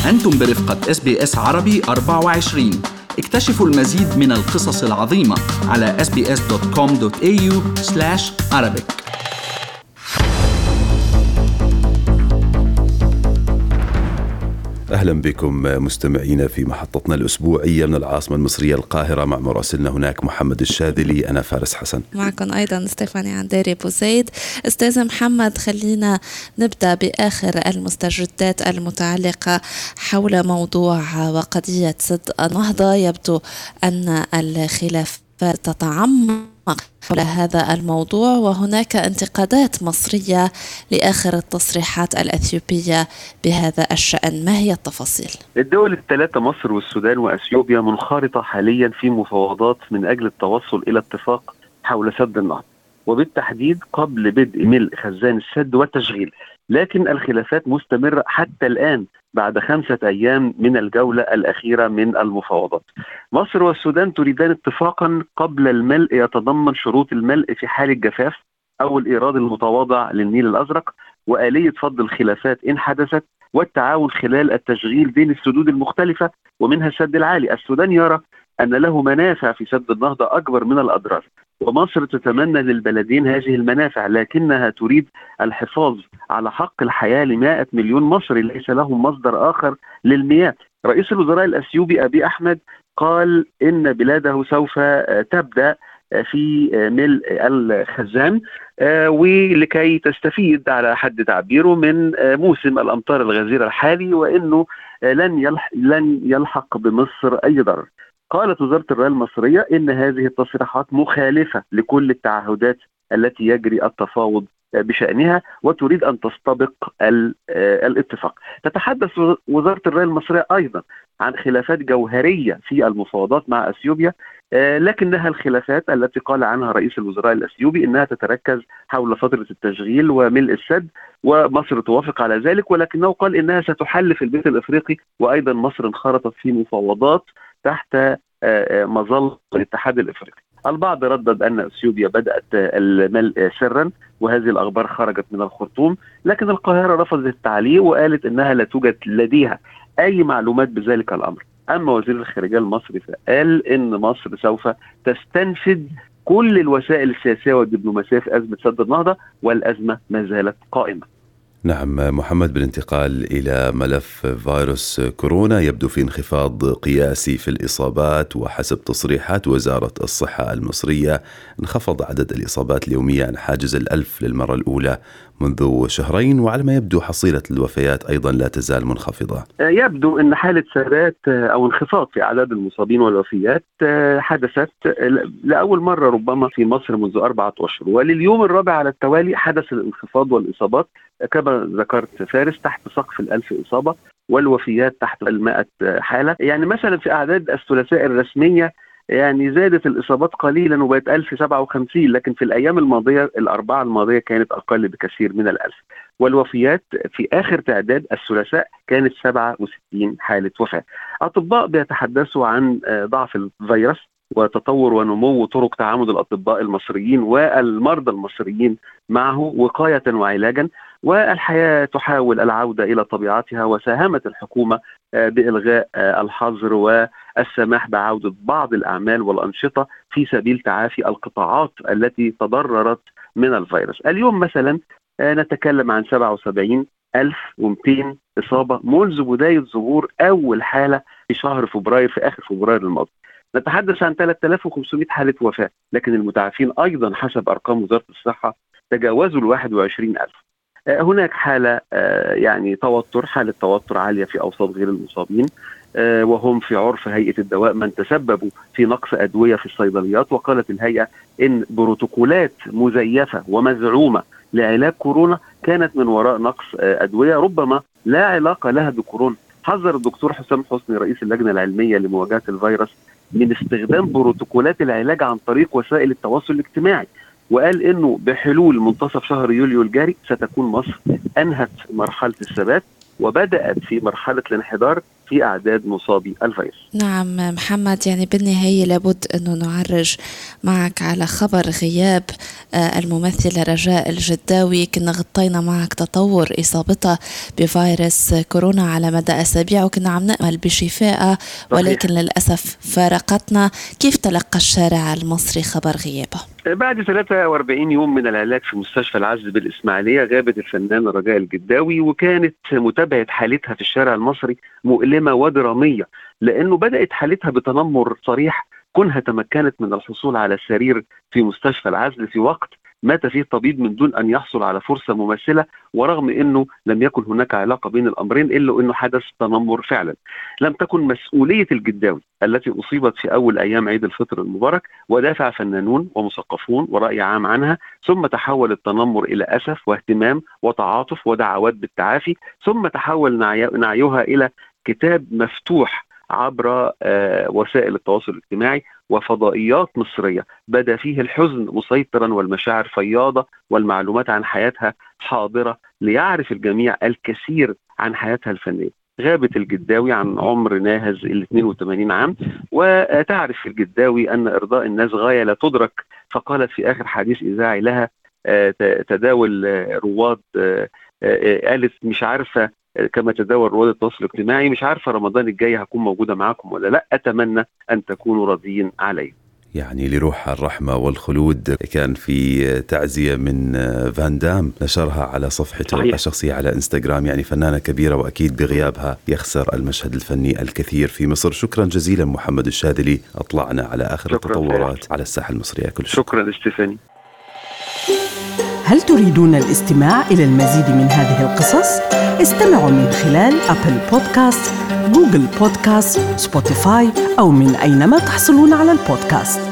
أنتم برفقة SBS عربي 24. اكتشفوا المزيد من القصص العظيمة على sbs.com.au/arabic. أهلا بكم مستمعينا في محطتنا الأسبوعية من العاصمة المصرية القاهرة مع مراسلنا هناك محمد الشاذلي. أنا فارس حسن، معكم أيضا ستيفاني عنديري بوزيد. أستاذ محمد، خلينا نبدأ بآخر المستجدات المتعلقة حول موضوع وقضية سد النهضة. يبدو أن الخلافات تتعمق حول هذا الموضوع، وهناك انتقادات مصرية لآخر التصريحات الأثيوبية بهذا الشأن. ما هي التفاصيل؟ الدول الثلاثة مصر والسودان وأثيوبيا منخرطة حاليا في مفاوضات من أجل التوصل إلى اتفاق حول سد النهضة، وبالتحديد قبل بدء ملء خزان السد والتشغيل. لكن الخلافات مستمرة حتى الآن بعد 5 أيام من الجولة الأخيرة من المفاوضات. مصر والسودان تريدان اتفاقا قبل الملء يتضمن شروط الملء في حال الجفاف أو الإيراد المتواضع للنيل الأزرق، وآلية فض الخلافات إن حدثت، والتعاون خلال التشغيل بين السدود المختلفة ومنها السد العالي. السودان يرى أن له منافع في سد النهضة أكبر من الأضرار، ومصر تتمنى للبلدين هذه المنافع، لكنها تريد الحفاظ على حق الحياة ل100 مليون مصري ليس لهم مصدر آخر للمياه. رئيس الوزراء الأثيوبي أبي أحمد قال إن بلاده سوف تبدأ في ملء الخزان ولكي تستفيد على حد تعبيره من موسم الأمطار الغزيرة الحالي، وإنه لن يلحق بمصر أي ضرر. قالت وزارة الري المصرية إن هذه التصريحات مخالفة لكل التعهدات التي يجري التفاوض بشأنها، وتريد أن تستبق الاتفاق. تتحدث وزارة الري المصرية أيضا عن خلافات جوهرية في المفاوضات مع أثيوبيا، لكنها الخلافات التي قال عنها رئيس الوزراء الأثيوبي إنها تتركز حول فترة التشغيل وملء السد، ومصر توافق على ذلك، ولكنه قال إنها ستحل في البيت الإفريقي. وأيضا مصر انخرطت في مفاوضات تحت مظلة الاتحاد الإفريقي. البعض ردد أن أثيوبيا بدأت الملء سرا، وهذه الأخبار خرجت من الخرطوم، لكن القاهرة رفضت التعليق وقالت أنها لا توجد لديها أي معلومات بذلك الأمر. أما وزير الخارجية المصري فقال إن مصر سوف تستنفذ كل الوسائل السياسية والدبلوماسية في أزمة سد النهضة، والأزمة ما زالت قائمة. نعم محمد، بالانتقال إلى ملف فيروس كورونا، يبدو في انخفاض قياسي في الإصابات، وحسب تصريحات وزارة الصحة المصرية انخفض عدد الإصابات اليومية عن حاجز 1000 للمرة الأولى منذ شهرين، وعلى ما يبدو حصيلة الوفيات أيضا لا تزال منخفضة. يبدو أن حالة ثبات أو انخفاض في أعداد المصابين والوفيات حدثت لأول مرة ربما في مصر منذ 4 أشهر، ولليوم الرابع على التوالي حدث الانخفاض والإصابات كما ذكرت فارس تحت سقف 1000 إصابة، والوفيات تحت 100 حالة. يعني مثلا في أعداد الثلاثاء الرسمية يعني زادت الإصابات قليلا وبقت 1057، لكن في الأيام الماضية الأربعة الماضية كانت أقل بكثير من 1000. والوفيات في آخر تعداد الثلاثاء كانت 67 حالة وفاة. أطباء بيتحدثوا عن ضعف الفيروس وتطور ونمو طرق تعامل الأطباء المصريين والمرضى المصريين معه وقاية وعلاجا، والحياة تحاول العودة إلى طبيعتها. وساهمت الحكومة بإلغاء الحظر والسماح بعودة بعض الأعمال والأنشطة في سبيل تعافي القطاعات التي تضررت من الفيروس. اليوم مثلا نتكلم عن 77,200 إصابة منذ بداية ظهور أول حالة في شهر فبراير، في آخر فبراير الماضي. نتحدث عن 3500 حالة وفاة، لكن المتعافين أيضا حسب أرقام وزارة الصحة تجاوزوا 21,000. هناك حالة يعني حالة توتر عالية في أوساط غير المصابين، وهم في عرف هيئة الدواء من تسببوا في نقص أدوية في الصيدليات. وقالت الهيئة إن بروتوكولات مزيفة ومزعومة لعلاج كورونا كانت من وراء نقص أدوية ربما لا علاقة لها بكورونا. حذر الدكتور حسام حسني رئيس اللجنة العلمية لمواجهة الفيروس من استخدام بروتوكولات العلاج عن طريق وسائل التواصل الاجتماعي، وقال إنه بحلول منتصف شهر يوليو الجاري ستكون مصر أنهت مرحلة الثبات وبدأت في مرحلة الانحدار في أعداد مصابي الفيروس. نعم محمد، يعني بالنهاية لابد أنه نعرج معك على خبر غياب الممثلة رجاء الجداوي. كنا غطينا معك تطور إصابتها بفيروس كورونا على مدى أسابيع، وكنا عم نأمل بشفائها، ولكن للأسف فارقتنا. كيف تلقى الشارع المصري خبر غيابها؟ بعد 43 يوم من العلاج في مستشفى العزل بالإسماعيلية غابت الفنانة رجاء الجداوي، وكانت متابعة حالتها في الشارع المصري مؤلمة ودرامية، لأنه بدأت حالتها بتنمر صريح، كونها تمكنت من الحصول على سرير في مستشفى العزل في وقت مات فيه الطبيب من دون أن يحصل على فرصة مماثلة، ورغم أنه لم يكن هناك علاقة بين الأمرين إلا أنه حدث تنمر فعلا. لم تكن مسؤولية الجداوي التي أصيبت في أول أيام عيد الفطر المبارك، ودافع فنانون ومثقفون ورأي عام عنها، ثم تحول التنمر إلى أسف واهتمام وتعاطف ودعوات بالتعافي، ثم تحول نعيها إلى كتاب مفتوح عبر وسائل التواصل الاجتماعي وفضائيات مصرية بدا فيه الحزن مسيطرا والمشاعر فياضة والمعلومات عن حياتها حاضرة، ليعرف الجميع الكثير عن حياتها الفنية. غابت الجداوي عن عمر ناهز 82 عام، وتعرف الجداوي أن إرضاء الناس غاية لا تدرك، فقالت في آخر حديث إذاعي لها تداول رواد، قالت مش عارفة كما تداول رواد التواصل الاجتماعي، مش عارفة رمضان الجاي هكون موجودة معكم ولا لا، أتمنى أن تكونوا راضيين علي. يعني لروح الرحمة والخلود. كان في تعزية من فان دام نشرها على صفحته الشخصية على انستغرام، يعني فنانة كبيرة وأكيد بغيابها يخسر المشهد الفني الكثير في مصر. شكرا جزيلا محمد الشاذلي، أطلعنا على آخر التطورات على الساحة المصرية. كل شكرا ستيفاني. هل تريدون الاستماع إلى المزيد من هذه القصص؟ استمعوا من خلال أبل بودكاست، جوجل بودكاست، سبوتيفاي، أو من أينما تحصلون على البودكاست.